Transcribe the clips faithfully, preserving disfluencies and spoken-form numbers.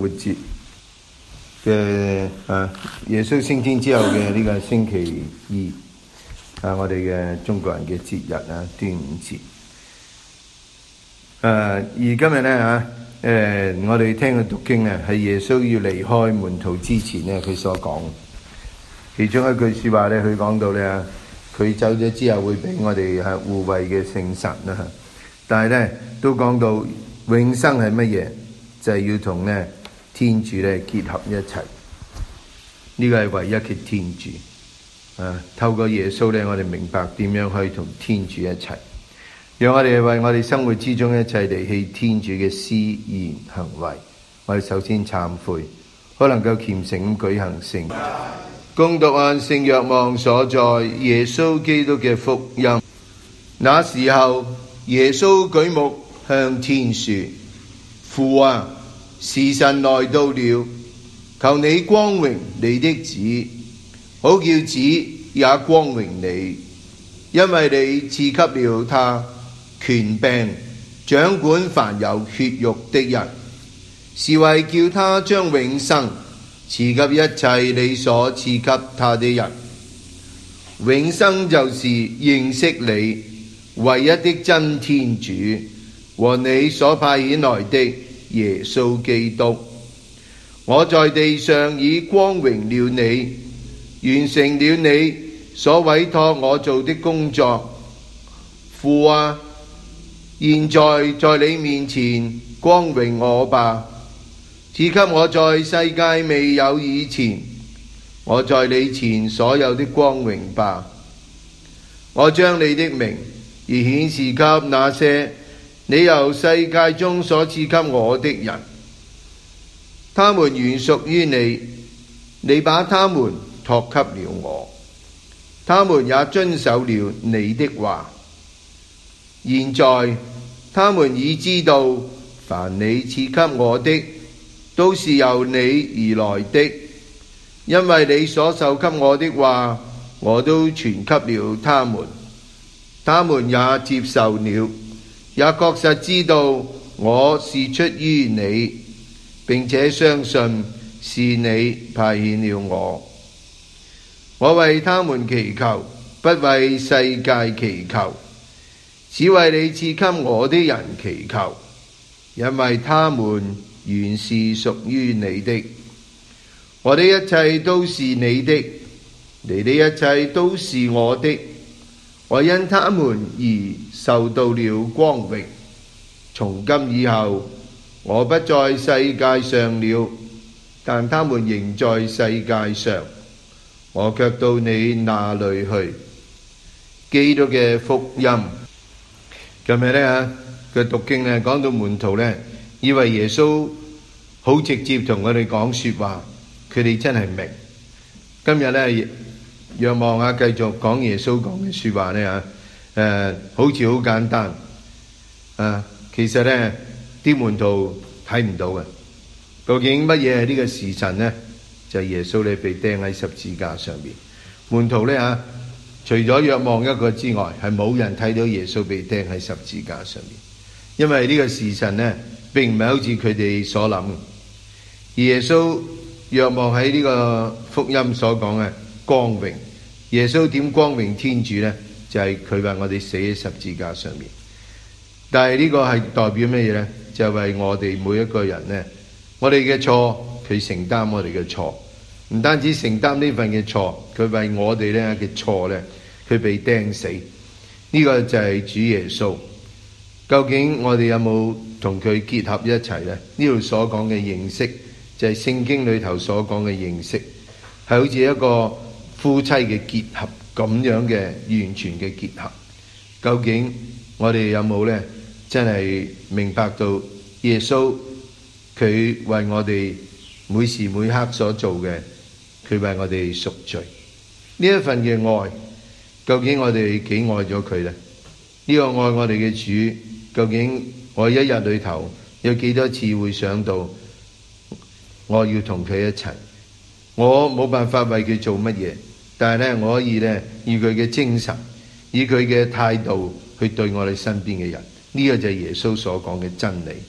活節嘅啊，耶穌升天之後嘅呢個星期二啊，我哋嘅中國人嘅節日啊，端午節。誒、啊，而今日咧嚇誒，我哋聽嘅讀經咧，係耶穌要離開門徒之前咧，佢所講其中一句説話咧，佢講到咧，佢走咗之後會俾我哋係護衛嘅聖神啦。但係咧都講到永生係乜嘢？就係、是、要同咧天主咧結合一齊。呢、這個係唯一嘅天主啊！透過耶穌咧，我哋明白點樣可以同天主一齊。讓我哋為我哋生活之中一切離棄天主嘅思言行為，我哋首先懺悔，可能夠虔誠咁舉行聖。恭讀按聖若望所在耶穌基督嘅福音。那時候，耶穌舉目向天說：父啊，時辰來到了，求你光榮你的子，好叫子也光榮你，因為你賜給了他權柄掌管凡有血肉的人，是為叫他將永生賜給一切你所賜給他的人。永生就是認識你唯一的真天主和你所派遣來的耶穌基督。我在地上已光榮了你，完成了你所委託我做的工作。父啊，現在在你面前光榮我吧，賜給我在世界未有以前，我在你前所有的光榮吧。我將你的名而顯示給那些你由世界中所賜給我的人，他們原屬於你，你把他們託給了我，他們也遵守了你的話。現在他們已知道，凡你賜給我的，都是由你而來的，因為你所授給我的話，我都傳給了他們，他們也接受了，也確實知道我是出於你，並且相信是你派遣了我。我為他們祈求，不為世界祈求，只為你賜給我的人祈求，因為他們原是屬於你的。我的一切都是你的，你的一切都是我的，我因他們而受到了光榮。從今以後，我不在世界上了，但他們仍在世界上，我卻到你那裏去。基督嘅福音。今日呢嘅讀經呢，講到門徒呢，以為耶穌好直接同我哋講說話，佢哋真係明。今日呢，若望下繼續講耶穌講嘅說話呢，誒、呃，好似好簡單，啊，其實呢啲門徒睇唔到嘅，究竟乜嘢係呢個時辰呢？就係、是、耶穌呢被釘喺十字架上面。門徒呢，吓，除咗若望一個之外，係冇人睇到耶穌被釘喺十字架上面，因為呢個時辰呢，並唔係好似佢哋所諗。而耶穌若望喺呢個福音所講嘅光榮，耶穌點光榮天主呢？就係佢話我哋死喺十字架上面。但係呢個係代表乜嘢呢？就係為我哋每一個人呢，我哋嘅錯，佢承擔我哋嘅錯，唔單止承擔呢份嘅錯，佢為我哋呢嘅錯呢，佢被釘死。呢個就係主耶穌。究竟我哋有冇同佢結合一齊呢？呢度所講嘅認識，就係聖經裏頭所講嘅認識，係好似一個夫妻嘅結合咁樣嘅完全嘅結合。究竟我哋有冇呢？真係明白到耶穌佢為我哋每時每刻所做嘅，佢為我哋贖罪。呢一份嘅愛，究竟我哋幾愛咗佢呢？呢個愛我哋嘅主，究竟我一日裏頭有幾多次會想到我要同佢一齊？我冇辦法為佢做乜嘢，但係咧我可以咧以佢嘅精神，以佢嘅態度去對我哋身邊嘅人。呢個就係耶穌所講嘅真理。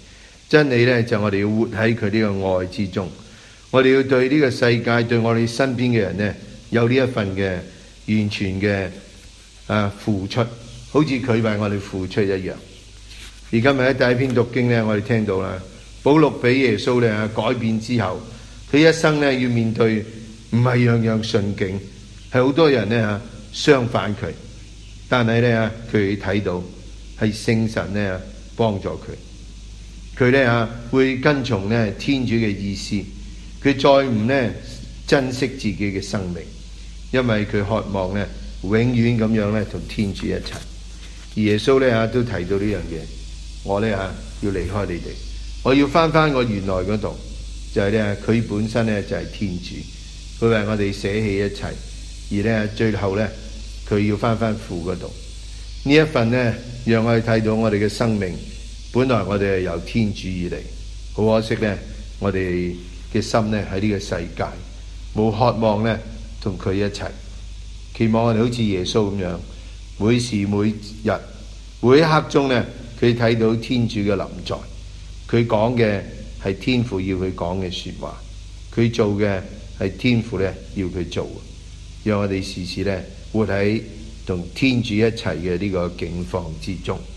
真理咧就我哋要活喺佢呢個愛之中，我哋要對呢個世界，對我哋身邊嘅人咧有呢一份嘅完全嘅啊付出，好似佢為我哋付出一樣。而今日喺第一篇讀經咧，我哋聽到啦，保祿俾耶穌咧改變之後，佢一生咧要面對唔係樣樣順境，係好多人咧嚇相反佢，但係咧佢睇到係聖神咧幫助佢。佢咧嚇會跟從咧天主嘅意思，佢再唔咧珍惜自己嘅生命，因為佢渴望咧永遠咁樣咧同天主一齊。而耶穌咧嚇都提到呢樣嘢，我咧嚇要離開你哋，我要翻翻我原來嗰度，就係咧佢本身咧就係天主，佢為我哋捨棄一切，而咧最後咧佢要翻翻父嗰度。呢一份咧讓我哋睇到我哋嘅生命。本來我哋係由天主而嚟，好可惜咧，我哋嘅心咧喺呢個世界冇渴望咧同佢一齊，期望我哋好似耶穌咁樣，每時每日每一刻鐘咧，佢睇到天主嘅臨在，佢講嘅係天父要佢講嘅說話，佢做嘅係天父咧要佢做，讓我哋時時咧活喺同天主一齊嘅呢個境況之中。